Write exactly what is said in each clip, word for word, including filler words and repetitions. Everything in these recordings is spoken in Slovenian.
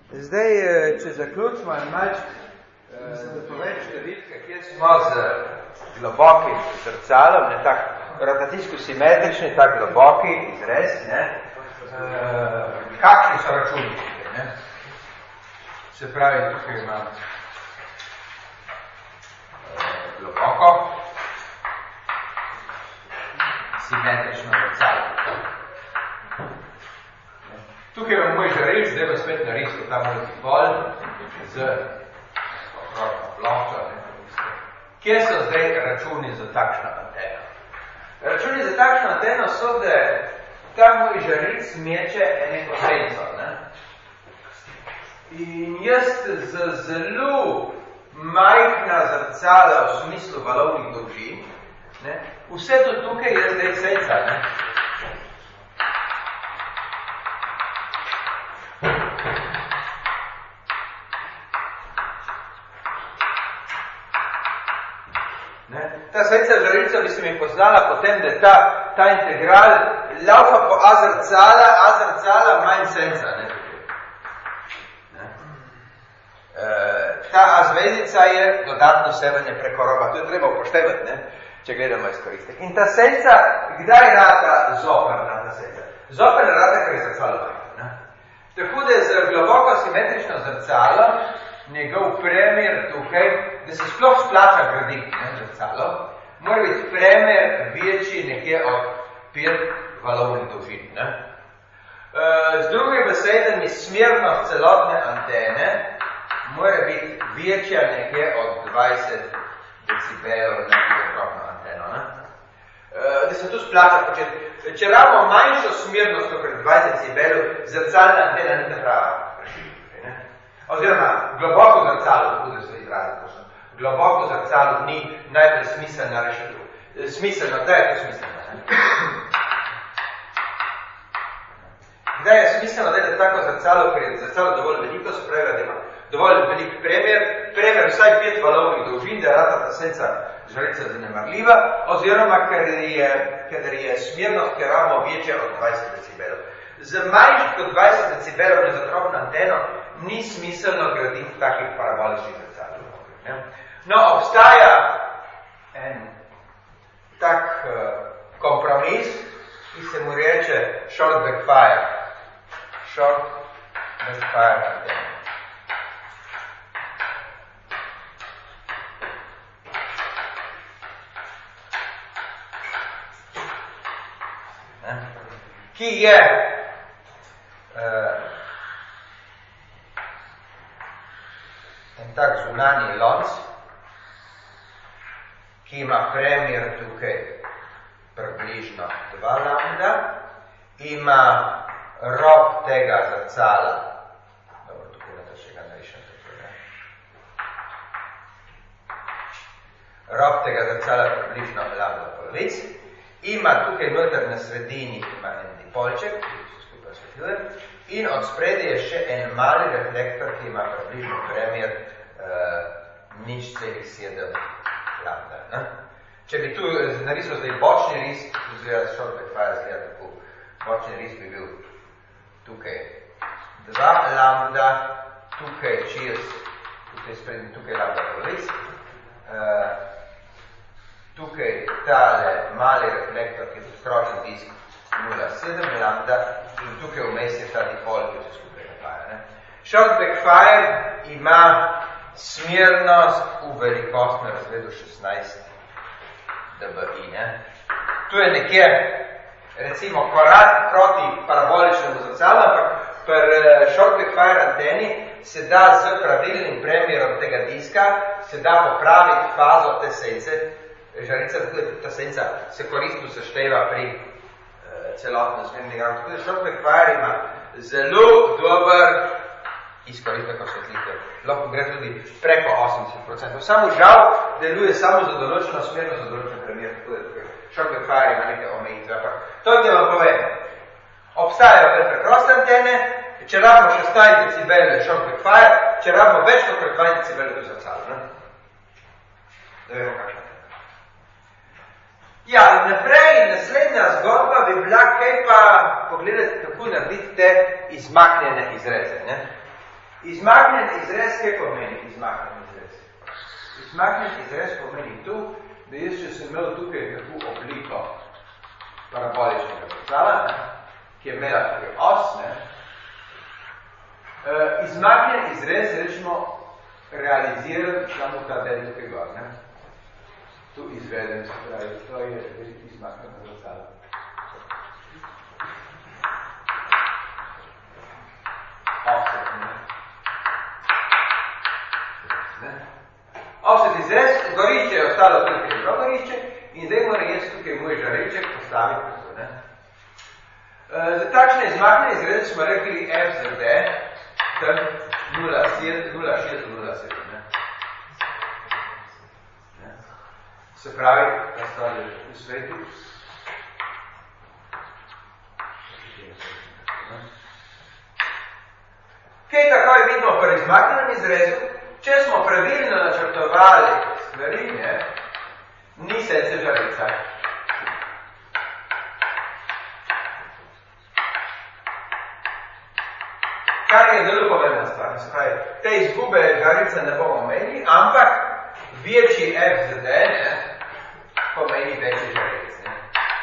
Zdaj, če zaključimo in malček, da povem številke, kjer smo z globokim zrcalom, ne tak rotacijsko-simetrični, tak globoki izrez, ne, kakšni so računi, ne. Se pravi, tukaj imam globoko, simetrično zrcalo. Tukaj imam moj žareč, zdaj pa spet naristil ta multipol z okrogno ploščo. Kje so zdaj računi za takšno anteno? Računi za takšno anteno so, da ta moj žareč meče eno senco. Ne? In jaz z zelo majhna zrcala v smislu valovnih dolžin, ne? Vse do tukaj je zdaj senca. Ne? Ta senca žarilca bi se mi poznala potem, da ta, ta integral laufa po A zrcala, A zrcala manj senca. Ne? Ne? E, ta A zvezdica je dodatno sevanje preko roba. To je treba upoštevati, ne? Če gledamo izkoristek. In ta senca, kdaj rata zoperna ta senca? Zoperna rata, ker je zrcalo majhno. Tako da je z globoko simetrično zrcalo njegov premer tukaj, da se sploh splača graditi zrcalo, mora biti premer večji nekje od pet valovnih dolžin. Ne? E, z drugim besedami, smernost celotne antene mora biti večja nekje od dvajset decibelov na okrogno anteno. Ne? E, da se tu splača početi. Če rabimo manjšo smernost, kot dvajset decibelov, zrcalna antena ni ta prava. Oziroma, globoko zrcalo, tako da se izraziti točno, globoko zrcalo ni najprej smiselna rešitev. Smiselno, da je to smiselno. Kdaj je smiselno, da je tako zrcalo, ker je zrcalo dovolj veliko, se pravi, da ima dovolj velik premer, premer vsaj pet valovnih dolžin, da je rata ta senca žarilca zanemarljiva, oziroma, ker je, ker je smernost, ker rabimo večja od dvajset decibelov. Z manjš kot dvajset decibelov na zatrobno anteno ni smiselno graditi takih paraboličnih zrcalov. No, obstaja en tak uh, kompromis, ki se mu reče short backfire. Short backfire antena. Ki je uh, en tak zunanji lonc, ki ima premer tukaj približno dva lambda, ima rob tega zrcala, dobro, tukaj da še ga narišem, rob tega zrcala približno lambda polovic, ima tukaj noter na sredini, ima en dipolček, ki se skupaj osvetljuje, in od spredi je še en mali reflektor, ki ima približno premer uh, nič celih sedem lambda. Ne? Če bi tu narisal zdaj bočni ris, oziroma short backfire zgleda tako, bočni ris bi bil tukaj dva lambda, tukaj čez, tukaj spredi, tukaj lambda polovic, uh, tukaj tale mali reflektor, ki je skročen disk nula celih sedem lambda in tukaj vmes je ta dipol, ki se skupaj napaja. Short backfire ima smernost v velikostnem razredu šestnajst dBi. Ne? Tu je nekje, recimo, korak proti paraboličnemu zrcalu, ampak pri short backfire anteni se da z pravilnim premerom tega diska, se da popraviti fazo te sence. Žarica, ta senca se koristno sešteva pri uh, celotnem smernem diagramu. Tako da short backfire ima zelo dober izkoristek osvetlitev. Lahko gre tudi preko osemdeset procentov. Samo žal deluje samo za določeno smerno, za določen premer. Tako da tukaj short backfire ima nekaj omejitve. To je vam povem. Obstajajo preproste antene, če rabimo šestnajst decibelov short backfire, če rabimo več kot dvajset decibelov do zrcala. Da vemo kakšno. Ja, in naprej, naslednja zgodba bi bila, kaj pa pogledati, kako narediti te izmaknjene izreze. Ne? Izmaknjen izrez, kaj pomeni izmaknjen izrez? Izmaknjen izrez pomeni tu, da jaz, če sem imel tukaj tako obliko paraboličnega zrcala, ki je imela tukaj os, ne, uh, izmaknjen izrez, rečemo, realiziram samo ta del tukaj gor, ne. Tu izvedem, se pravi, to je izmaknjen zrcala. Offset, ne. Ne. Offset izrez, gorišče je ostalo tukaj je gorišče in zdaj moram jaz tukaj moj žareček postaviti tako, ne. E, za takšne izmakne izreze smo rekli F za D, tam nula šest do nula sedem, ne. Ne. Se pravi, ta stvar je v svetu. Kaj takoj vidimo pri izmaknenem izrezu? Če smo pravilno načrtovali stvari, ne, ni sence žarica. Kar je zelo pomembna stvar. Se pravi, te izgube žarice ne bomo imeli, ampak večji F z D, ne, pomeni večji žaric. Ne.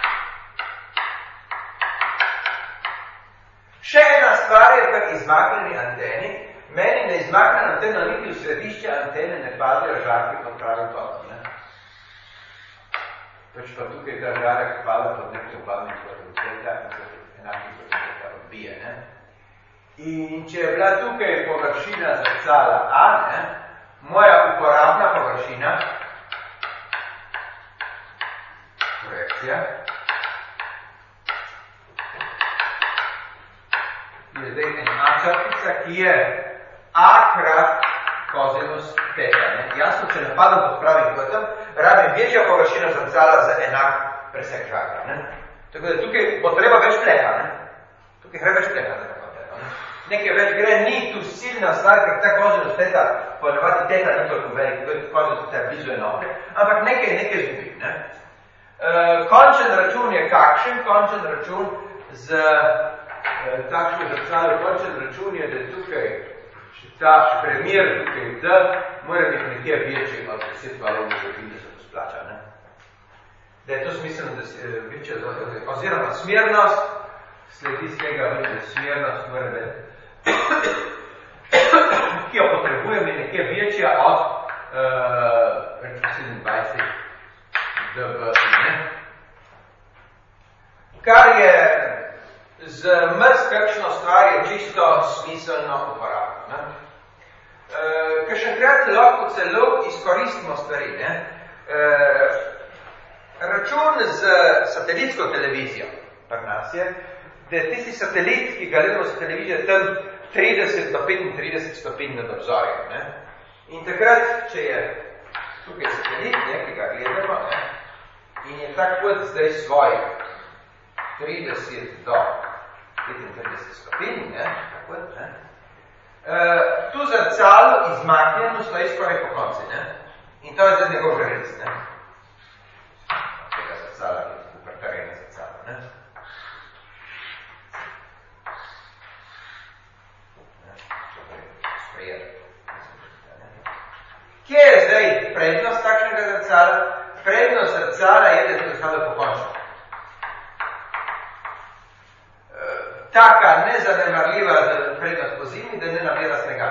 Še ena stvar je pri izmaknjeni anteni. Meni na izmaknjeno anteno niti v središče antene ne padajo žarki pod pravi tok. Pač pa tukaj ta žarek pada pod nekaj obavnih potencijeta in se enakih potencijeta odbije. Ne? In če je bila tukaj površina zrcala A, ne, moja uporabna površina, projekcija, je zdaj ena črtica, ki je A krat kozinus teta. Ne? Jasno, če napadam pod pravim kotom, rabim večja površina zrcala za enak presek žarka. Ne? Tako da tukaj bo treba več pleha. Ne? Tukaj gre več pleha za tako teta. Ne? Nekaj več gre, ni tu silna stvar, ker ta kozinus teta, ponavadi teta ni toliko velik, kozinus teta blizu enote, ampak nekaj nekaj zgubi. Ne? Uh, končen račun je kakšen? Končen račun z uh, takšno zrcalo, končen račun je, da tukaj ta premjer tukaj D mora biti nekje večji od deset valov možnosti, da se to splača. Ne? Da je to smiselno, da se večja, oziroma smernost, sledi z tega, da smernost mora biti, ki jo potrebujem, je nekje večja od uh, sedemindvajset dB. Kar je z mrz kakšno stvar je čisto smiselno uporabno. Ne? Uh, Kakšenkrat lahko celo izkoristimo stvari. Ne? Uh, račun z satelitsko televizijo pri nas je, da je tisti satelit, ki ga gledamo z televizijo, tam trideset do petintrideset stopinj nad obzorjem. Ne? In takrat, če je tukaj satelit, ne, ki ga gledamo, ne, in je tak kot zdaj svoj trideset do petintrideset stopinj, ne, tako, ne, Uh, tu zrcalo izmaknjeno stoji skoraj po konci, ne? In to je zdaj njegov žarec, ne? Tega zrcala, ki je uprtarjena zrcalo, ne? Kje je zdaj prednost takšnega zrcala? Prednost zrcala je, da je to zrcalo pokončno. Taka nezanemarljiva prednost po zimi, da ne nabira snega.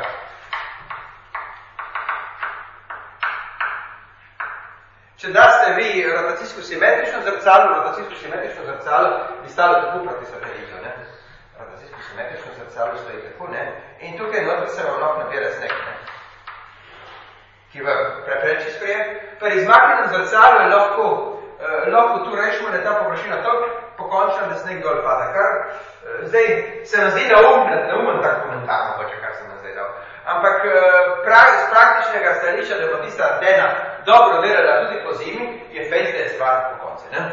Če daste vi rotacijsko-simetrično zrcalo, rotacijsko-simetrično zrcalo bi stalo tako proti satelitu, ne? Rotacijsko-simetrično zrcalo stoji tako, ne? In tukaj noter se vam lahko nabira sneg, ne? Ki vam prepreči sprejem. Pri izmaknjenem zrcalu je lahko, eh, lahko tu rešimo, da je ta površina toliko pokončna, da sneg dol pada. Kar zdaj se nam zdi neumen, neumen tak komentarno, pa če kar se nam zdaj dal. Ampak prav, z praktičnega stališča, da bo tista antena dobro delala tudi po zimi, je fejst, da je stvar po konci. Ne?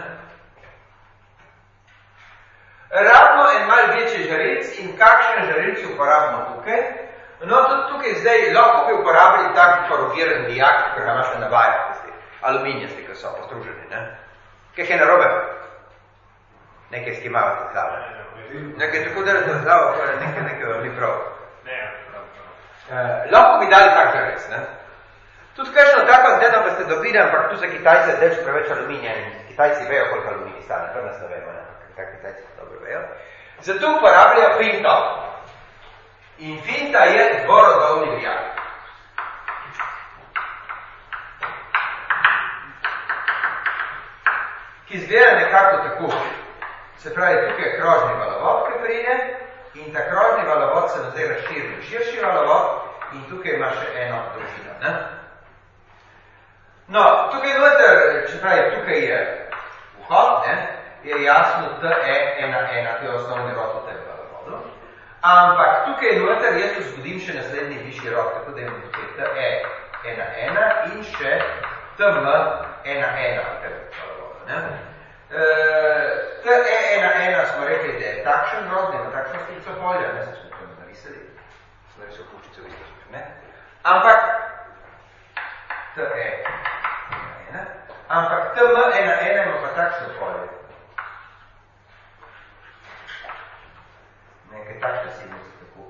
Ravno en mal večji žarec in kakšen žarec uporabimo tukaj. No, tudi tukaj zdaj lahko bi uporabili tak korogiran dijak, ker ga imaš na navajah, aluminijasti, ki so postruženi. Ne? Kaj je narobe? Nekaj skimavate zlavo. Nekaj tako delate zlavo, nekaj nekaj vam ni prav. Uh, lahko bi dali tak žarec, ne? Tudi kakšno tako zdaj pa ste dobili, ampak tu za Kitajce delč preveč aluminija in Kitajci vejo, koliko aluminij stane, kar nas ne vemo, ne? Kaj Kitajci dobro vejo. Zato uporabljajo finto. In finta je dvorodovni vijak. Ki izgleda nekako tako. Se pravi, tukaj je krožni valovod, ki pride, in ta krožni valovod se zdaj razširi v širši valovod in tukaj ima še eno dolžino. Ne? No, tukaj noter, če pravi, tukaj je vhod, ne, je jasno T E ena ena, to je osnovni rod v tem valovodu. Ampak tukaj noter jaz vzbudim še naslednji višji rod, tako da imam tukaj T E ena ena in še T M ena ena v tem valovodu. Ne? T E ena ena smo rekli, da je takšen rod, da ima takšno skico polja, ne se smo to narisali, smo rekli, v kučico isto smo, ne? Ampak T E ena ena, ampak T M ena ena ima pa takšno polje. Nekaj takšne silnice tako.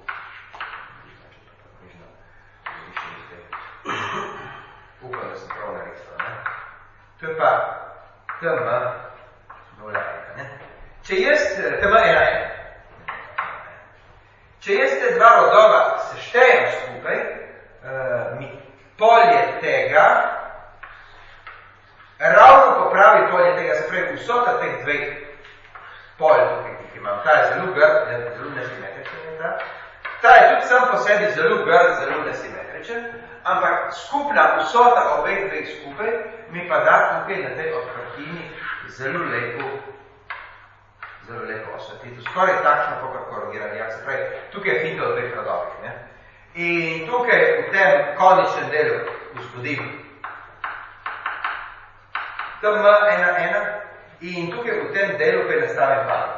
Upam, da sem prav narisal, ne? To je pa T M nula ena, ne? Če jaz, T M ena ena, če jaz te dva rodova seštejem skupaj, uh, mi polje tega, ravno popravi polje tega, se pravi, vsota teh dveh polj, ki imam, ta je zelo grd, zelo nesimetričen je ta, ta je tudi sam po sebi zelo grd, zelo nesimetričen, ampak skupna vsota obeh dveh skupaj mi pa da tukaj na tej odprtini zelo lepo, zelo lepo osvetlitev. Skoraj takšno, kot korogirani jak, se pravi, tukaj je finta v dveh rodovih, ne? In tukaj v tem konečnem delu vzbudim T M ena ena in tukaj v tem delu, kaj nastavim fazo.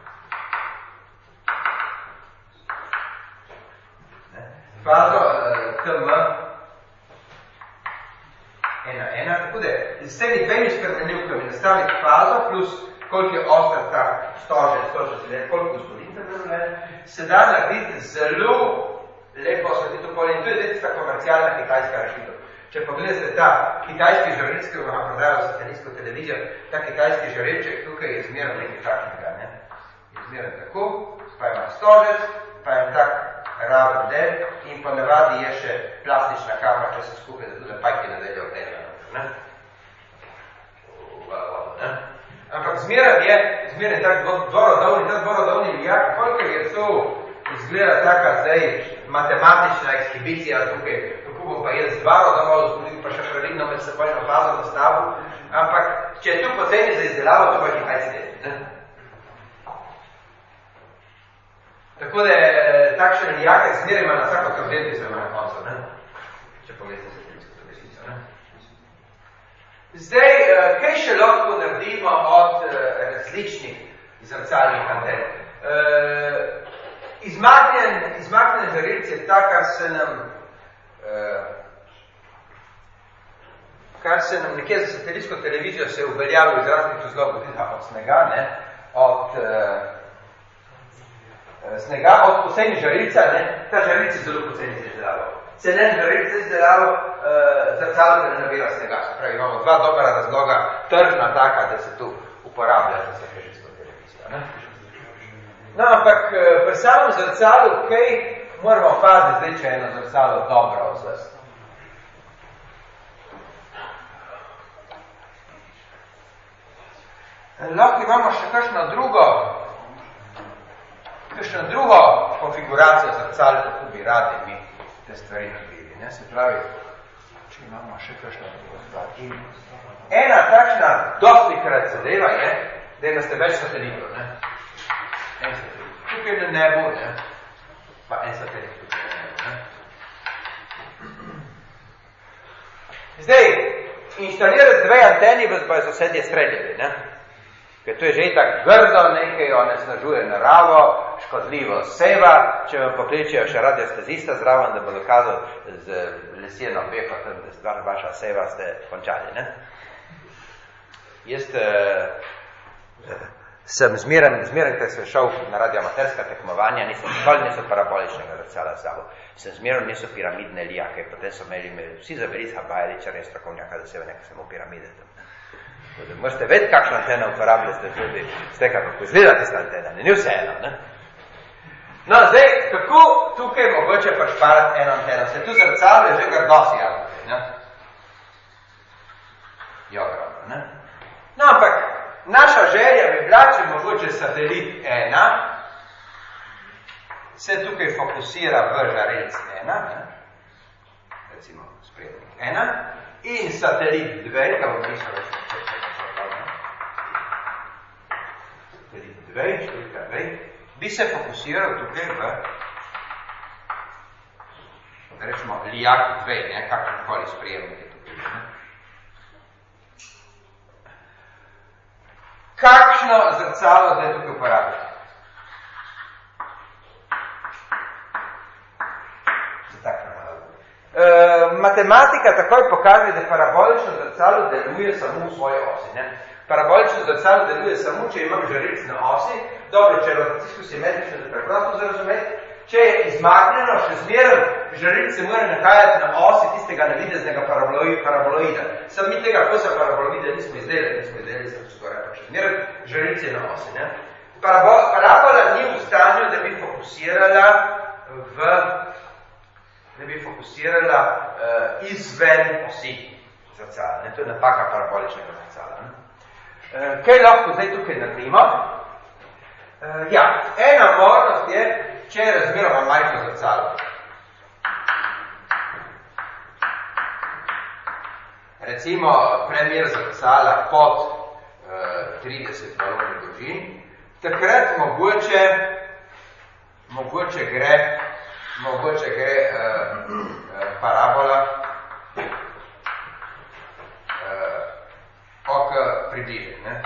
Fazo T M ena ena, tako da s temi dvemi spremenljivkami nastaviti fazo plus koliko je ostar ta stožec, stožec, koliko vzbudim tem delu, se da narediti zelo lepo osvetlitev polje in to je zdaj tista komercialna kitajska rešitev. Če pogledate ta kitajski žarelček, ki vam prodajo satelitsko televizijo, ta kitajski žarelček tukaj je izmeren nekaj takšnega, ne? Je izmeren tako, pa ima stožec, pa je tak raven del in pa navadi je še plastična kapa, če se skupaj, da tudi pajki nadelje oddelja, ne? ne? Ampak zmeren je, zmeren je tak dvorodovni, ta dvorodovni vijak, koliko je to izgleda taka zdaj matematična ekshibicija tukaj, kako bom pa jaz dva rodova vzbudil, pa še pravilno med sebojno fazo nastavil, ampak če je tu poceni za izdelavo, to pa je Kitajci delati, ne? Tako da takšen vijak zmeraj ima na vsako trdelti se na koncu, ne? Če pogledate se filmsko televisijo, ne? Zdaj, kaj še lahko naredimo od različnih zrcalnih anten? Izmaknjen, izmaknjen žarelc je ta, kar se nam eh, kar se nam nekje za satelitsko televizijo se je uveljavil iz raznih razlogov, od snega, ne, od eh, snega, od poceni žarelca, ne, ta žarelc je zelo poceni za izdelavo. Cenen žarelc za izdelavo eh, zrcalo, ker ne nabira snega. Se pravi, imamo dva dobra razloga, tržna taka, da se tu uporablja za satelitsko televizijo, ne. No, ampak pri samem zrcalu, kaj moramo paziti, zdaj, če je eno zrcalo dobro odzvesti? Lahko imamo še kakšno drugo, kakšno drugo konfiguracijo zrcal, kako bi radi mi te stvari naredili, ne? Se pravi, če imamo še kakšno drugo stvar. Ena takšna dosti krat zadeva je, da imate več satelitov, ne? En satelit. Tukaj na nebu, ne? Pa en satelit tukaj na nebu, ne? Zdaj, inštalirati dve anteni vas bojo sosedje streljali, ne? Ker to je že tak grdo nekaj, onesnažuje naravo, škodljivo seva, če vam pokličejo še radiostazista zraven, da bo dokazal z lesjeno peho, da stvar vaša seva ste končali, ne? Jaz, sem zmeren, zmeren, ker sem šel na radioamaterska tekmovanja, nisem nikoli niso paraboličnega zrcala s sabo. Sem zmeren, niso piramidne lijake, potem so imeli, imeli vsi zaverica Bajaličar in strokovnjaka, da se ve nekaj samo piramide tam. Da možete vedeti, kakšno anteno uporabljate tudi z tega, kako izgleda tista antena, ne, ni vseeno, ne. No, zdaj, kako tukaj mogoče pašparati eno anteno? Se tu zrcalo je že kar dosti javno, ne? Jo, ogromno, ne? No, ampak naša želja bi bila, če mogoče satelit ena se tukaj fokusira v žarelc ena, ne? Recimo sprednik ena, in satelit dve, ga bom mislil, satelit dve, številka dve, bi se fokusiral tukaj v, rečemo, lijak dve, ne, kakrkoli sprejemnik je tukaj, ne. Kakšno zrcalo zdaj tukaj uporabljati? Za takšno malo. E, matematika takoj pokaže, da parabolično zrcalo deluje samo v svoji osi, ne. Parabolično zrcalo deluje samo, če imam žarelc na osi. Dobro, če je rotacijsko simetrično, da preprosto za razumeti. Če je izmaknjeno, še zmeren, žarelc se mora nahajati na osi tistega navideznega paraboloida. Sam mi tega kosa paraboloida nismo izdelali, nismo izdelali za skoraj pa še zmeren, žarelc je na osi. Ne? Parabola ni v stanju, da bi fokusirala v, da bi fokusirala uh, izven osi zrcala. To je napaka paraboličnega zrcala. Ne? Uh, kaj lahko zdaj tukaj naredimo? Uh, ja, ena možnost je, če je razmeroma majhno zrcalo. Recimo, premer zrcala pod uh, trideset valovnih dolžin, takrat mogoče, mogoče gre, mogoče gre uh, uh, parabola uh, ok približen. Ne?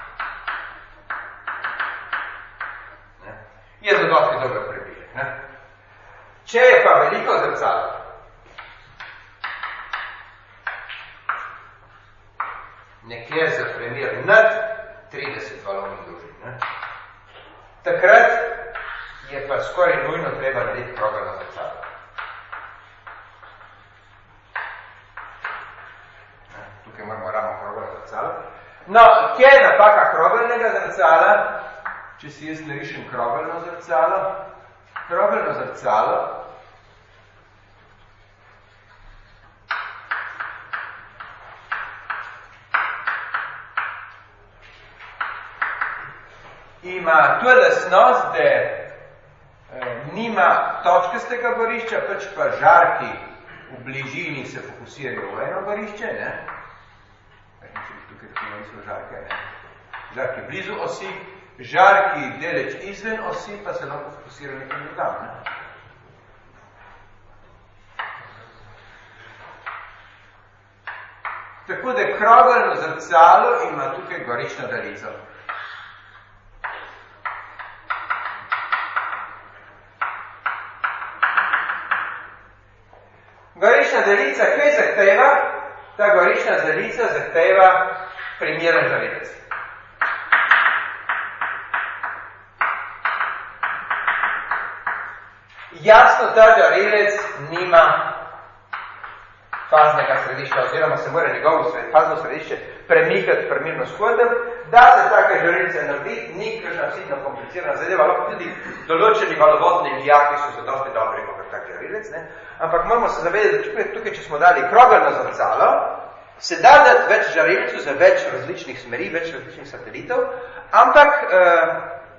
Je zadosti dober približek. Ne? Če je pa veliko zrcalo, nekje za primer nad trideset valovnih dolžin, ne? Takrat je pa skoraj nujno treba narediti krogelno zrcalo. Ne? Tukaj moramo ravno krogelno zrcalo. No, kje je napaka krogelnega zrcala? Če si jaz narišem krogelno zrcalo, krogelno zrcalo ima to lastnost, da eh, nima točkastega gorišča, pač pa žarki v bližini se fokusirajo v eno gorišče, ne? Tukaj tako niso žarke, ne? Žarki blizu osi, žarki deleč izven osi, pa se lahko fokusira nekaj drugam. Ne? Tako da krogelno zrcalo ima tukaj goriščno daljico. Goriščna daljica kaj zahteva? Ta goriščna daljica zahteva primeren žarelec. Jasno, ta žarelec nima faznega središča, oziroma se mora njegovo fazno središče premikati primerno skotem, da se take žarelce naredi, ni kakšna sitno komplicirana zadeva, lahko tudi določeni valovodni lijaki so za dosti dobri, kot tak žarelec, ne? Ampak moramo se zavedati, da tukaj, če smo dali krogelno zrcalo, se da dati več žarelcev za več različnih smeri, več različnih satelitov, ampak uh,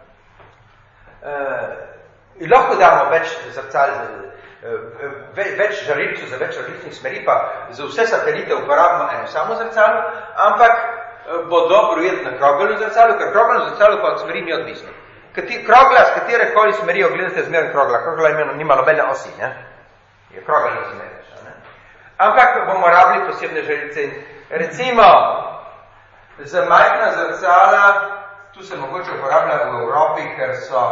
uh, lahko damo več zrcal, več žarelcev za več različnih smeri, pa za vse satelite uporabimo eno samo zrcalo, ampak bo dobro ujeti na krogelno zrcalo, ker krogelno zrcalo pa od smeri ni odvisno. Krogla, s katerekoli smeri ogledate zmeren krogla, krogla nima nobene osi, ne? Je krogelno zmerično, ne? Ampak bomo rabili posebne žarelce. Recimo, za majhna zrcala, tu se mogoče uporablja v Evropi, ker so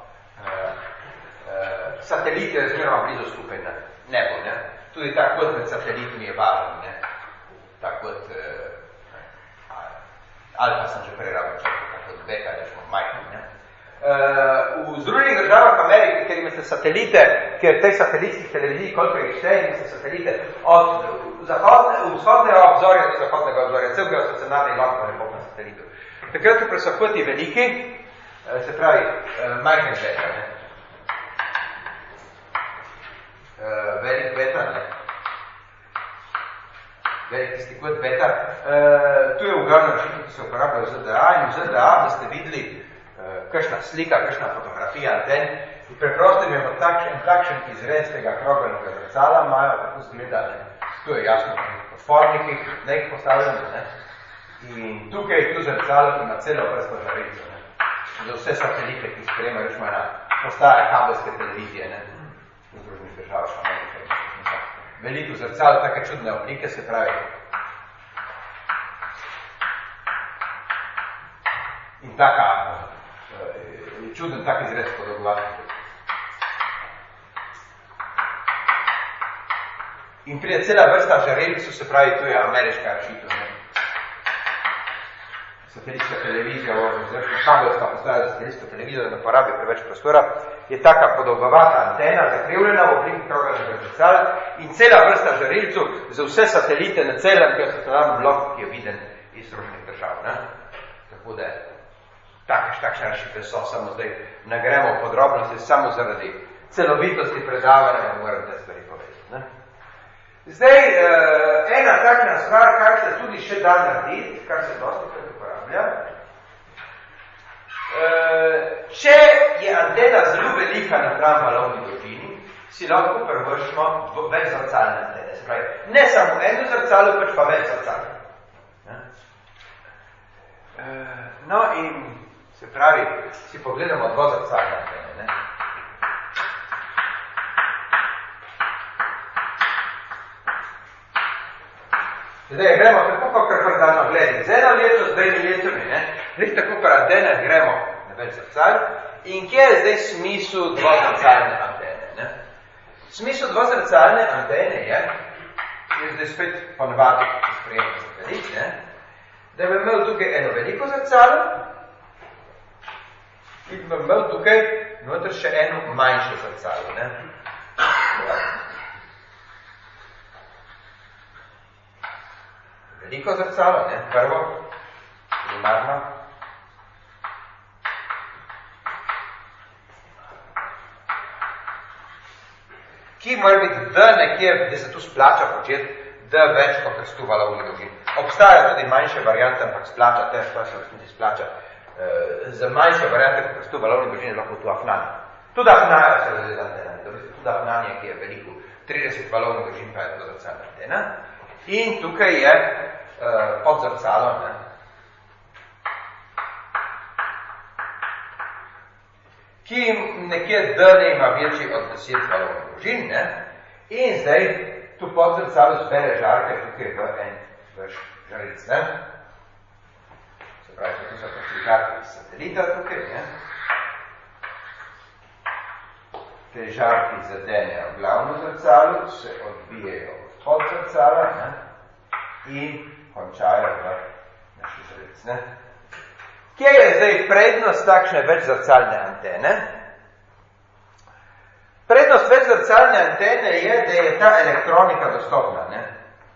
satelite razmeroma blizu skupaj na nebo, ne? Tudi ta kot med satelitmi je važen, ne? Ta kot uh, alfa sem že prej ravno čekal, ta kot beta, rečemo Uh, v Združenih državah Amerike, kjer imate satelite, kjer teh satelitskih televizij, koliko jih šteje, imate satelite od zahodne, vzhodnega obzorja do zahodnega obzorja, cel geostacionarni lahko ne na satelitu. Takrat, ko so koti veliki, se pravi, uh, majhen veter, ne? Uh, velik veter, ne? Velik tisti kot veter. Uh, tu je v glavnem rešitev, ki se uporabljajo v Z D A in v Z D A, da ste videli uh, kakšna slika, kakšna fotografija anten. Preprosto imamo takšen, takšen izrez tega krogelnega zrcala, imajo tako zgleda, ne? Tu je jasno, v fornikih, ne jih postavljamo, ne? In tukaj tu zrcalo ima celo vrsto žarečo, ne? Za vse satelite, ki sprejemajo, rečemo na postaje kabelske televizije, ne? V Združenih državah Amerike. Veliko zrcalo, take čudne oblike, se pravi. In taka, uh, čuden tak izrez podobovati. In pride cela vrsta žarelcev, se pravi, to je ameriška rešitev, ne? Satelitska televizija, oziroma kabelska postaja za satelitsko televizijo, da ne porabi preveč prostora, je taka podolgovata antena, zakrivljena v obliki krogelnega zrcala in cela vrsta žarelcev za vse satelite na celem geostacionarnem bloku, ki je viden iz Združenih držav, ne? Tako da takšne, takšne rešitve so, samo zdaj ne gremo v podrobnosti, samo zaradi celovitosti predavanja, moram te stvari povedati, ne? Zdaj, uh, ena takšna stvar, kar se tudi še da narediti, kar se dosti krat uporablja, uh, če je antena zelo velika napram valovni dolžini, si lahko prvršimo več zrcalne antene. Se pravi, ne samo eno zrcalo, pač pa več zrcalne. Uh, no in se pravi, si pogledamo dva zrcalne antene. Ne? Zdaj, gremo tako, kakor predano gledi. Z eno leto, z dvejni letami, ne? Zdaj, tako kar antene, gremo na več zrcal. In kje je zdaj smisel dvozrcalne antene, ne? Smisel dvozrcalne antene je, je zdaj spet ponavadi sprejemno satelit, ne? Da bi imel tukaj eno veliko zrcalo in bi imel tukaj noter še eno manjše zrcalo, ne? Veliko zrcalo, ne? Prvo, primarno. Ki mora biti D nekje, da se tu splača početi, D več kot stu valovni dolžin. Obstaja tudi manjše variante, ampak splača, te pa se v splača. E, za manjše variante kot stu valovni dolžin je lahko tu afnan. Tudi afnan se razreda antena. Tudi afnan je, ki je veliko, trideset valovni dolžin pa je to zrcalna antena. In tukaj je uh, pod zrcalom, ne, ki nekje D ne ima večji od deset valovnih dolžin, ne, in zdaj tu pod zrcalo zbere žarke, tukaj v en vrš žaric, ne. Se pravi, tu so tudi žarke iz satelita tukaj, ne. Te žarki zadenejo v glavno zrcalo, se odbijejo pod zrcala, ne, in končajo v naši žaric, ne. Kje je zdaj prednost takšne večzrcalne antene? Prednost večzrcalne antene je, da je ta elektronika dostopna, ne.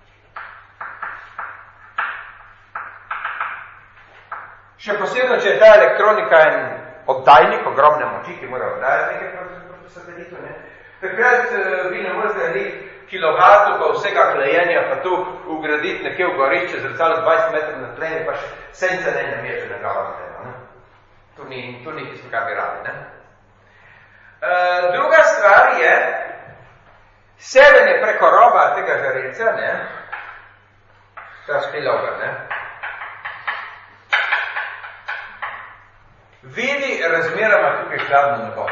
Še posebno, če je ta elektronika en oddajnik ogromne moči, ki mora oddajati nekaj proti satelitu, ne. Takrat uh, vi ne morate narediti kilovatu pa vsega klejenja, pa tu ugraditi nekje v gorišče, zrcalo dvajset metrov na tleni, pa še sence ne nameže na glavo anteno, ne. Tu ni, tu ni tisto, kar bi radi, ne. Uh, druga stvar je sedenje preko roba tega žarelca, ne, ta spillover, ne, vidi razmeroma tukaj hladno nebo.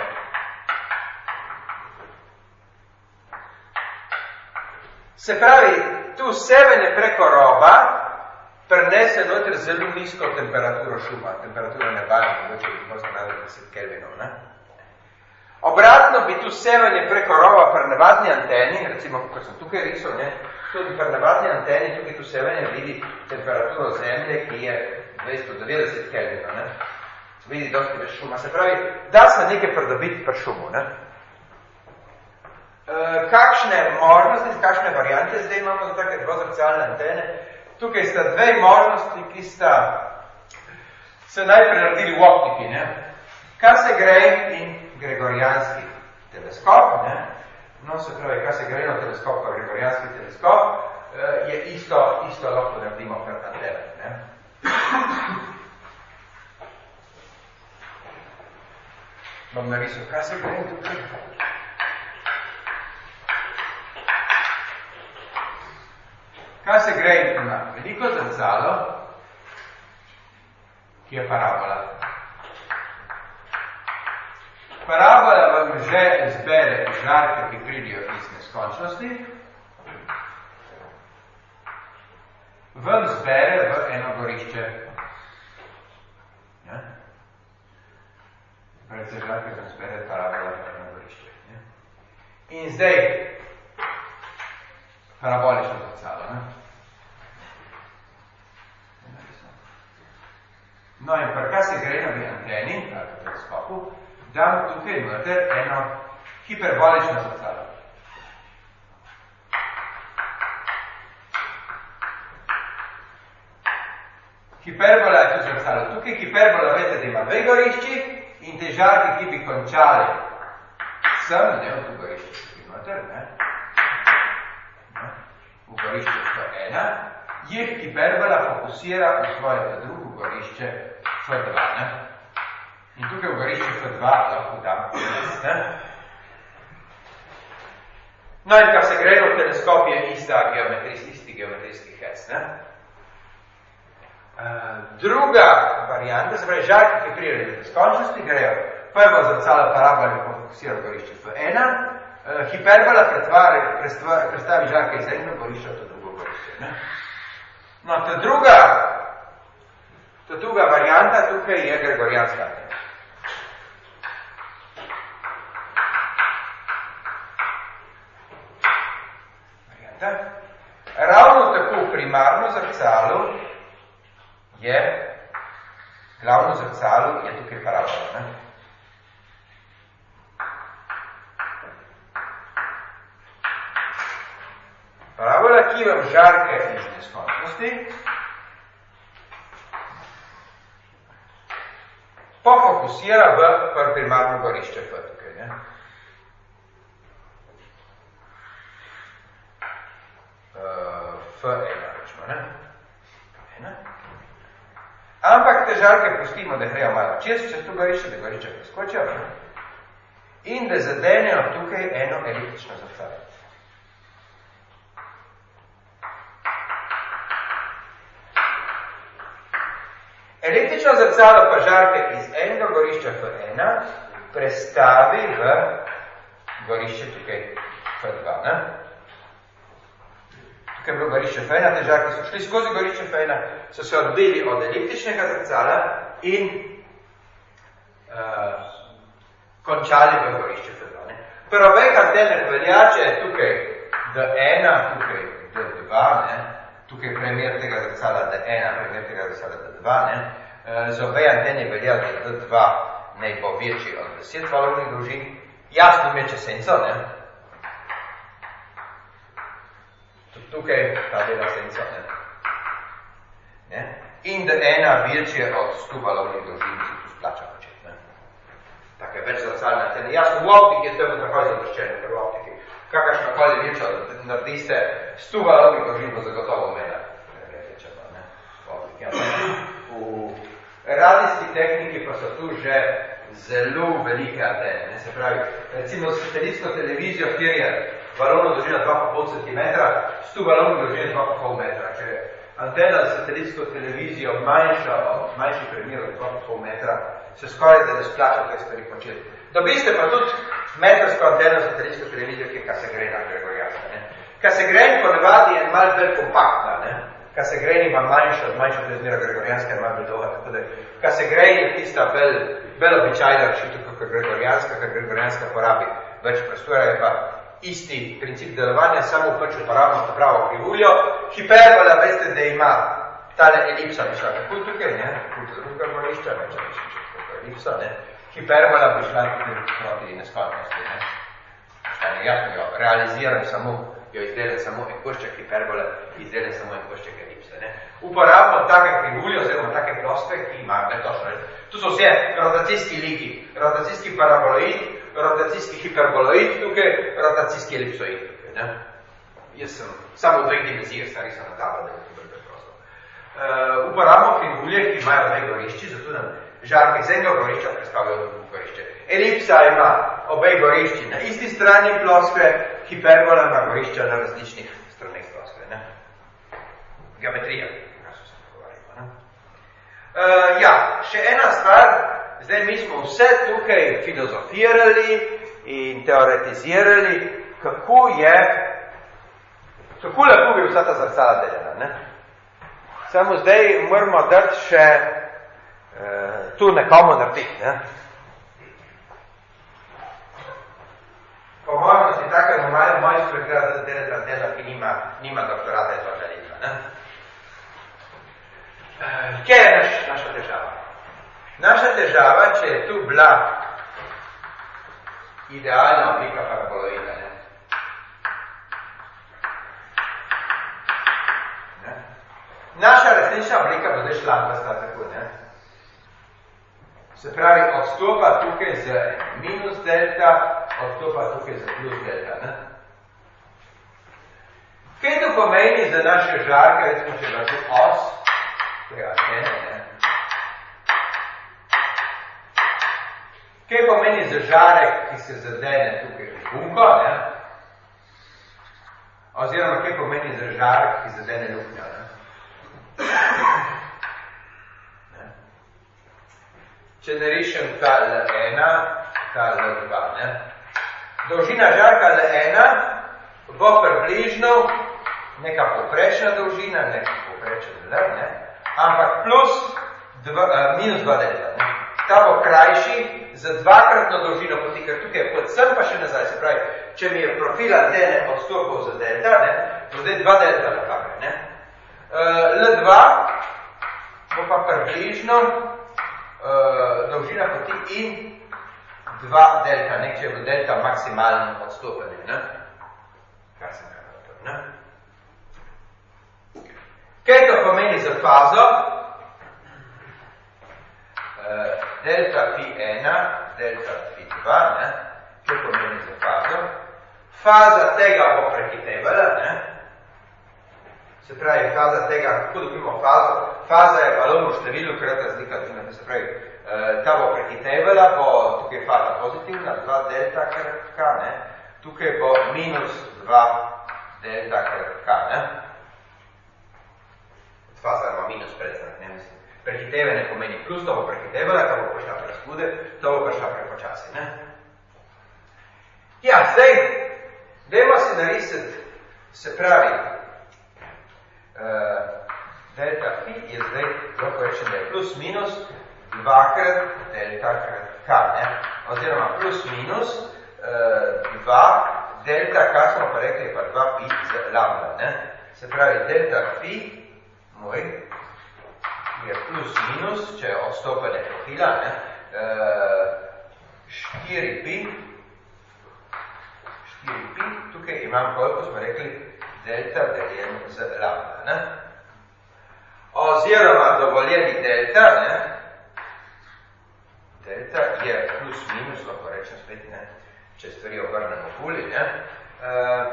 Se pravi, tu sevenje preko roba prenese noter zelo nizko temperaturo šuma, temperaturo neba, mogoče bi možno radi deset kelvinov, ne. Obratno bi tu sevenje preko roba pri navadni anteni, recimo, kot sem tukaj risal, ne, tudi pri navadni anteni, tukaj tu sevenje vidi temperaturo zemlje, ki je dvesto devetdeset kelvinov, ne. vidi dosti več šuma. Se pravi, da se nekaj pridobiti pri šumu. Ne? E, kakšne možnosti, kakšne variante zdaj imamo za take dvozrcalne antene? Tukaj sta dve možnosti, ki sta se najprej naredili v optiki. Ne? Cassegrain in gregorijanski teleskop. Ne? No, se pravi, Cassegrainov teleskop pa gregorijanski teleskop je isto, isto lahko naredimo kar antene. Ne? Bom narisal Cassegrain tukaj. Cassegrain ima veliko zrcalo, ki je parabola. Parabola vam že zbere žarke, ki pridijo iz neskončnosti, vam zbere v eno gorišče. Ja? Predvsej žarke vam zbere parabola v eno gorišče. Ja? In zdaj parabolično zrcalo. Ne? No in pri Cassegrainovi anteni, ali v teleskopu, dam tukaj noter eno hiperbolično zrcalo. Hiperbola je tu zrcalo. Tukaj hiperbola veste, da ima dve gorišči in te žarke, ki bi končali sem, ne, v tu gorišče tukaj noter, ne, ne, v gorišče sto ena, jih hiperbola fokusira v svoje drugo gorišče F dva, ne. In tukaj v gorišče F dva lahko dam ne. No in Cassegrainov teleskop je ista geometrijski, isti geometrijski hec, ne. Uh, druga varianta, se pravi žarke, ki prijejo do neskončnosti, grejo prvo zrcalo parabola, ki fokusira v gorišče F ena, uh, hiperbola pretvari, predstavi žarke iz enega gorišča v to drugo gorišče. Ne? No, ta druga, ta druga varianta tukaj je gregorijanska antena. Varianta. Ravno tako primarno zrcalo je, glavno zrcalo je tukaj parabola. Ne? Parabola, ki vam žarke iz neskončnosti pofokusira v primarno gorišče F tukaj. Ne? Uh, F ena, rečemo, ne? Ena. Ampak te žarke pustimo, da grejo malo čez, čez to gorišče, da gorišče preskočijo, ne? In da zadenejo tukaj eno električno zrcalo. Električno zrcalo pa žarke iz enega gorišča F ena prestavi v gorišče tukaj F dva. Ne? Tukaj je bilo gorišče F ena, te žarke so šli skozi gorišče F ena, so se odbili od električnega zrcala in uh, končali v gorišče F dva. Ne? Prvek antene veljače je tukaj D ena, tukaj D dva, ne? Tukaj primer tega zrcala D ena, primer tega zrcala D dva. Ne? Za obe anteni velja, da D dva naj bo večji od deset valovnih dolžin. Jasno meče senco, ne? Tukaj ta dela senco, ne? Ne? In D ena večji od sto valovnih dolžin, si tu splača početi, ne? Tako je več zrcalne antene. Jasno, v optiki je temu takoj završčeno, ker v optiki kakršna koli večja, da narediste sto valovnih dolžin, bo zagotovo imela. V radijski tehniki pa so tu že zelo velike antene. Ne? Se pravi, recimo satelitsko televizijo, kjer je valovna dolžina dva in pol centimetra, sto valovnih dolžin dva in pol metra. Če je antena za satelitsko televizijo manjša, manjši primer od dva in pol metra, se skoraj da ne splača te stvari početi. Dobiste pa tudi metrsko anteno za satelitsko televizijo, ki je Cassegraina gregorijanska. Cassegrain ponavadi je malo bolj kompaktna, ne? Cassegrain ima manjša, manjša prezmera gregorijanska je malo bolj dolga, tako da Cassegrain je tista bolj, bolj običajna rešitev kot gregorijanska, ker gregorijanska porabi več prostora, je pa isti princip delovanja, samo pač uporabno ta pravo krivuljo. Hiperbola, veste, da ima tale elipsa, mišla, tako tukaj, ne? Tako druga gorišča, več, več, več, elipso, ne? Hiperbola bi šla tudi proti neskončnosti, ne? Ne, jasno jo realiziram samo, jo izdelam samo en košček hiperbole, izdelam samo en košček elipse, ne? Uporabno take krivulje, oziroma take ploskve, ki imajo, ne, točno reči. Tu so vse rotacijski liki, rotacijski paraboloid, rotacijski hiperboloid tukaj, rotacijski elipsoid tukaj, ne? Jaz sem samo v dveh dimenzijah stari sem na tabla, da je to preprosto. Uh, uporabno krivulje, ki imajo dve gorišči, zato nam žarke z enega gorišča predstavljajo drugo gorišče. Elipsa ima obe gorišči na isti strani ploskve, hiperbola ima gorišča na različnih straneh ploskve, ne? Geometrija, kako se pogovarjamo, ne? Uh, ja, še ena stvar, zdaj mi smo vse tukaj filozofirali in teoretizirali, kako je, kako lepo bi vsa ta zrcala delala, ne? Samo zdaj moramo dati še uh, tu nekomu narediti, ne? Po možnosti tako normalno mojstro igra dela, dela, ki nima, nima doktorata iz vaša litva, ne? Uh, kje je naš, naša težava? Naša težava, če je tu bila idealna oblika paraboloida, ne? Ne? Naša resnična oblika bo zdaj šlampasta tako, ne? Se pravi, odstopa tukaj z minus delta, odstopa tukaj z plus delta, ne? Kaj to pomeni za naše žarke, recimo, če ga tu os, to je antene, ne? Kaj pomeni za žarek, ki se zadene tukaj v bunko, ne? Oziroma, kaj pomeni za žarek, ki zadene luknjo, ne? Če narišem ta L ena, ta L dva, ne? Dolžina žarka L ena bo približno neka poprečna dolžina, neka poprečen L, ne? Ampak plus dva, uh, minus dva delta, ne? Ta bo krajši za dvakratno dolžino poti, ker tukaj je pod sem pa še nazaj, se pravi, če mi je profil antene odstopil za delta, ne? Bo zdaj dva delta nekako, ne? Uh, L dva bo pa približno Uh, dolžina poti in dva delta, nek, če je bo delta maksimalno odstopanje, ne? Kar sem kakor, ne? Kaj to pomeni za fazo? Uh, delta phi ena, delta phi dva, ne? Kaj pomeni za fazo? Faza tega bo prehitevala, ne? Se pravi, faza tega, kako dobimo fazo, faza je valovno število, krat razlika, se pravi, ta bo prehitevala, bo tukaj faza pozitivna, dva delta krat k, ne? Tukaj bo minus dva delta krat k, ne? Faza ima minus predznak, ne mislim. Prehitevanje pomeni plus, to bo prehitevala, to bo prišla preskude, to bo prišla prepočasi, ne? Ja, zdaj, dajmo se narisati, se pravi, Uh, delta phi je zdaj, lahko rečem, da je plus minus dvakrat delta krat k, ne? Oziroma plus minus uh, dva delta k, smo pa rekli, pa dva pi z lambda, ne? Se pravi, delta phi moj je plus minus, če je odstopanje profila, ne? Uh, štiri pi štiri pi, tukaj imam koliko smo rekli delta deljeno z lambda, ne? Oziroma dovoljeni delta, ne? Delta je plus minus, lahko rečem spet, ne? Če stvari obrnemo kuli, ne? Uh,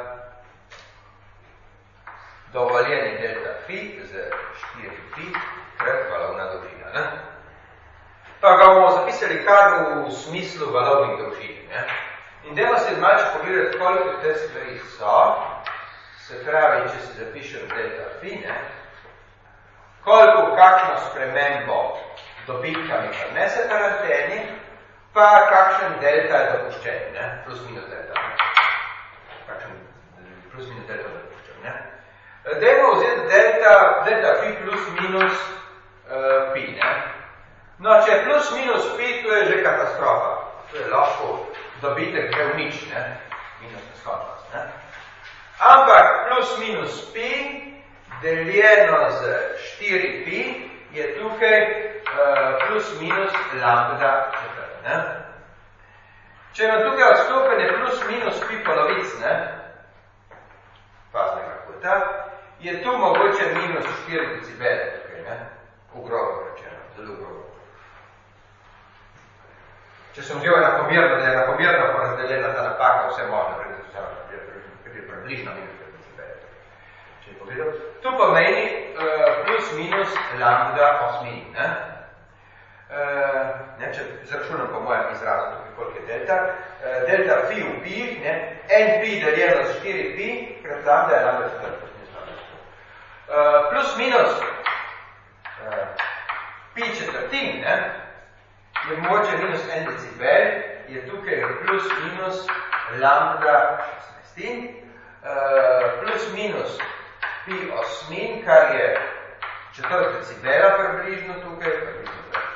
dovoljeni delta phi z štiri pi krat valovna dolžina, ne? Pa ga bomo zapisali kar v smislu valovnih dolžin, ne? In dajmo se malce pogledati, koliko te stvari so. Se pravi, če se zapišem delta phi, ne, koliko kakšno spremembo dobitka mi prinese per anteni, pa kakšen delta je dopuščen, ne, plus minus delta, ne, kakšen plus minus delta dopuščen, ne. Dajmo vzeti delta, delta phi plus minus uh, pi, ne. No, če je plus minus pi, to je že katastrofa, to je lahko dobitek že v nič, ne, minus neskončnost, ne. Ampak plus minus pi deljeno z štiri pi je tukaj uh, plus minus lambda četrt. Ne? Če imam tukaj odstopanje plus minus pi polovic, ne, faznega kota, je tu mogoče minus štiri decibele tukaj, ne, v grobo rečeno, zelo grobo. Če sem vzel enakomerno, da je enakomerno porazdeljena ta napaka, vse možno, ker je približno minus štiri decibele. Če je pogledal, tu pomeni uh, plus minus lambda osmin, ne. Uh, ne, če zračunam po mojem izrazu tukaj, koliko je delta, uh, delta pi v pi, ne, en pi deljeno z štiri pi, krat lambda je lambda četrt. Uh, plus minus uh, pi četrtin, ne, je mogoče minus en decibel, je tukaj plus minus lambda šestnajstin, uh, plus minus pi osmin, kar je četrt decibela približno tukaj, približno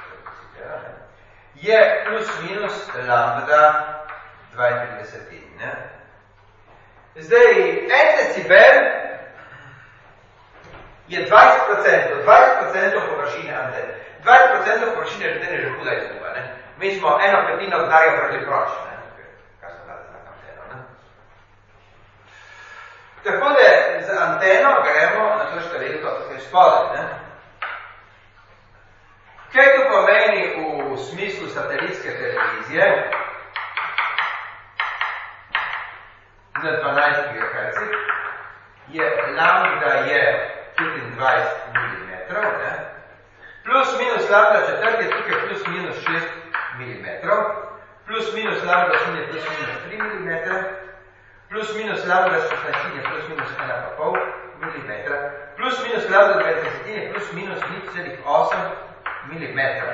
je plus minus lambda dvaintrideset. Ne? Zdaj, en decibel je dvajset procentov, dvajset procentov površine antene. dvajset procentov površine antene je že huda izguba. Ne? Mi smo eno petino denarja vrli proč, ne? Kar smo dali znak anteno. Ne? Tako da z anteno gremo na to številko tukaj spodaj. Ne? Kaj to pomeni v smislu satelitske televizije? Na dvanajst gigahertzih je lambda je petindvajset milimetrov, ne? Plus minus lambda četrt je tukaj plus minus šest milimetrov, plus minus lambda osmin je plus minus tri milimetre, plus minus lambda šestnajstin je plus minus ena pa pol milimetra, plus minus lambda dvaintrideset je plus minus nič celih osem milimetra.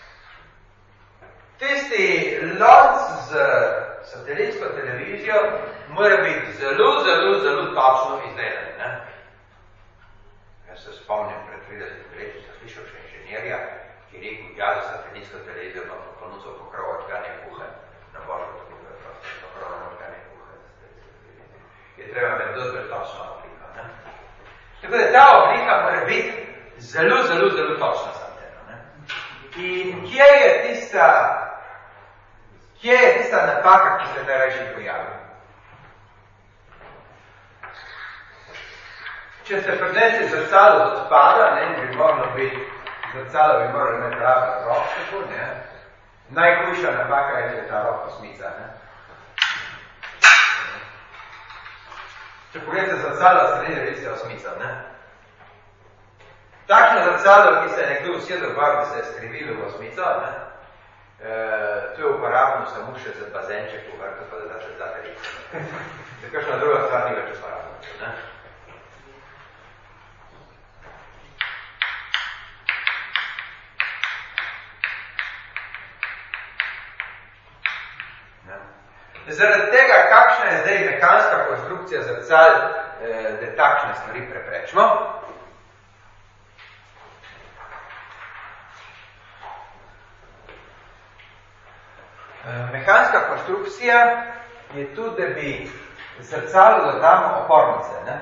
Tisti lonc z satelitsko televizijo mora biti zelo, zelo, zelo točno izdelan. Ne? Jaz se spomnim pred tridesetimi leti, sem slišal še inženirja, ki je rekel, ja, za satelitsko televizijo bom ponudil pokrov odganje kuhe. Na božo, tako da je prosto pokrov odganje kuhe. Je treba imeti dosti točno oblika. Ne? Tako da ta oblika mora biti zelo, zelo, zelo točna. In kje je tista, kje je tista napaka, ki se najrajši pojavi? Če se prinese zrcalo z odpada, ne, bi moralo biti, zrcalo bi moralo imeti raven rok, tako, ne. Najhujša napaka je, če je ta rok osmica, ne. Če pogledate zrcalo, se ne vidite osmica, ne. Takšno zrcalo, ki se je nekdo usedel gor, bi se je skrivilo v osmico, ne, e, to je uporabno samo še za bazenček v vrtu, pa da da čez zate reči. Da kakšna druga stvar ni več uporabno, ne. Zaradi tega, kakšna je zdaj mehanska konstrukcija zrcal, e, da takšne stvari preprečimo, mehanska konstrukcija je tudi, da bi zrcalu dodamo opornice. Ne?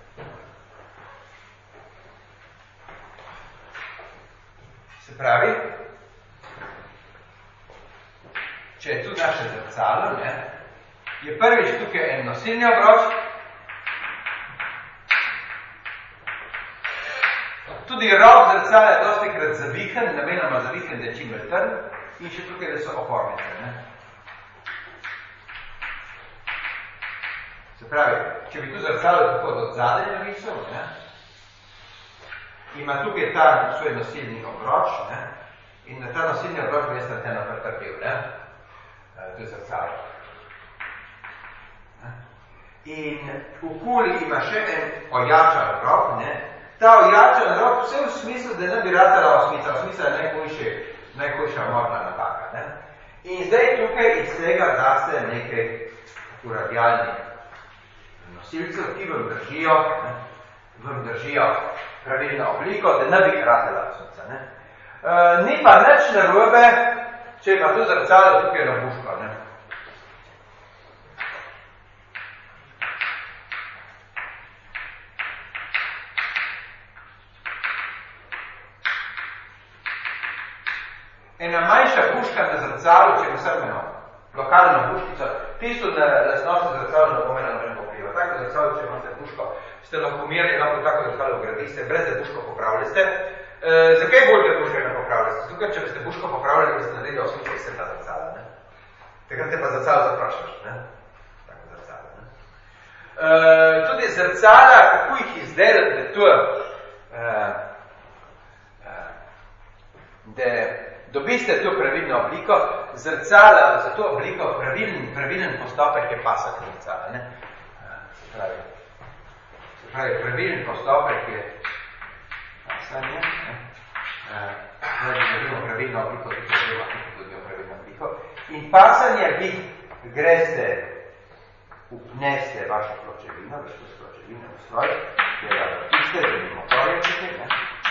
Se pravi, če je tudi naše zrcalo, ne, je prvič tukaj en nosilni obroč, tudi rob zrcala je dosti krat zavihen, namenoma zavihen, da je čim bolj trn, in še tukaj, da so opornice. Ne? Se pravi, če bi tu zrcalo tako od zadaj narisal, ne, ima tukaj ta svoj nosilni obroč, ne, in na ta nosilni obroč bi jaz anteno pretrpil, ne, to je zrcalo. Ne? In v kuli ima še en ojačan rob, ne, ta ojačan rob vse v smislu, da ne bi ratala osmica, osmica je najhujši, najhujša možna napaka. Ne? In zdaj tukaj iz tega daste nekaj uradijalnih nosilcev, ki vam držijo, ne? vam držijo pravilno obliko, da ne bi ratela osmica. Ne? E, ni pa nič narobe, če ima to zrcalo tukaj na buško. Ne? ena manjša buška na zrcalu, če bi srmeno, lokalno buškico, tisto na lasnosti zrcalu ne pomena ne pokriva. Tako zrcalu, če imate buško, ste lahko mirni, lahko tako zrcalo ugradiste, brez da buško popravljate. E, zakaj bolj da buško ne popravljate? Tukaj, če biste buško popravljali, bi ste naredili osmiček se ta zrcala, ne? Takrat te pa zrcalo zaprašaš, ne? Tako zrcalo, ne? E, tudi zrcala, kako jih izdelate tu, e, da dobiste to pravilno obliko, zrcala za to obliko pravilen, pravilen postopek je pasati zrcala, ne? Se pravi, se pravi, pravilen postopek je pasanje, ne? Da dobimo pravilno obliko, tudi dobimo pravilno obliko. In pasanje, vi greste, upneste vašo pločevino, vašo pločevino v stroj, da jo tiste, da bi motorje tukaj, ne?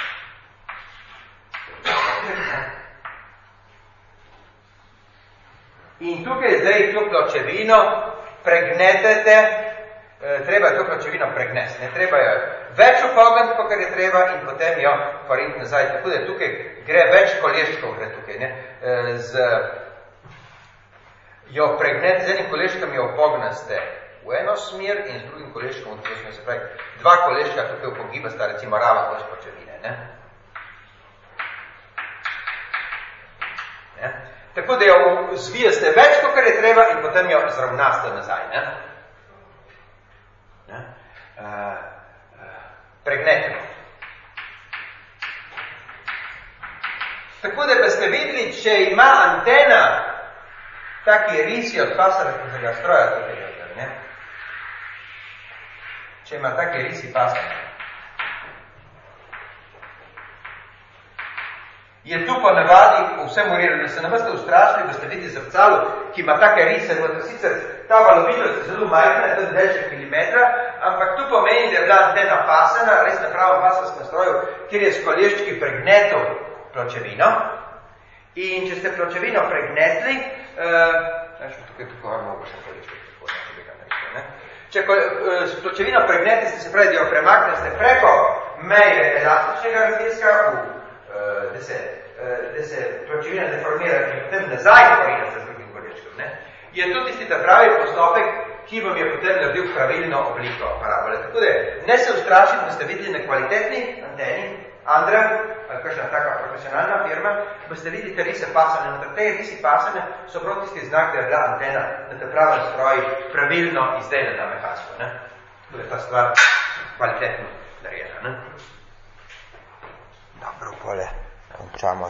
In tukaj zdaj to pločevino pregnetete, e, treba je to pločevino pregnesti, ne treba jo več upogniti, kot je treba, in potem jo poriniti nazaj. Tako da tukaj gre več koleščkov, gre tukaj, ne? E, z, jo pregnete, z enim koleščkom jo upogneste v eno smer in z drugim koleščkom v drugo smer. Se pravi, dva koleščka tukaj upogiba sta recimo rava koš pločevine, ne? Ne? Tako da jo zvijeste več, kot je treba, in potem jo zravnaste nazaj. Ne? Ne? Uh, uh, pregnetemo. Tako da boste videli, če ima antena taki risi od pasarskega stroja, tukaj, ne? Če ima taki risi pasarskega. Je tu pa navadi vsem uredno, da se ne boste ustrašili, da ste videli zrcalo, ki ima take rise, no, sicer ta valovitost je zelo majhna, je deset milimetra, ampak tu pomeni, da je bila antena pasena, res na pravem pasarskem stroju, kjer je s koleščki pregnetov pločevino. In če ste pločevino pregnetli, uh, tukaj tukaj imamo še koleščki, tako da bi ga nekaj, ne? Če uh, s pločevino pregnetli, ste se pravi, da jo premaknete preko meje elastičnega raztiska v Da se, da se pločevina deformira in potem nazaj porinete z drugim kolečkom, ne? Je to tisti ta pravi postopek, ki vam je potem naredil pravilno obliko parabole. Tako da ne se ustrašiti, da ste videli na kvalitetni anteni, Andra, ali kakšna taka profesionalna firma, boste videli, te rise pasane. Na te risi pasane so prav tisti znak, da je bila antena na te pravem stroji pravilno izdelana mehansko, ne? To je ta stvar kvalitetno narejena, ne? Dobro, pole, končamo.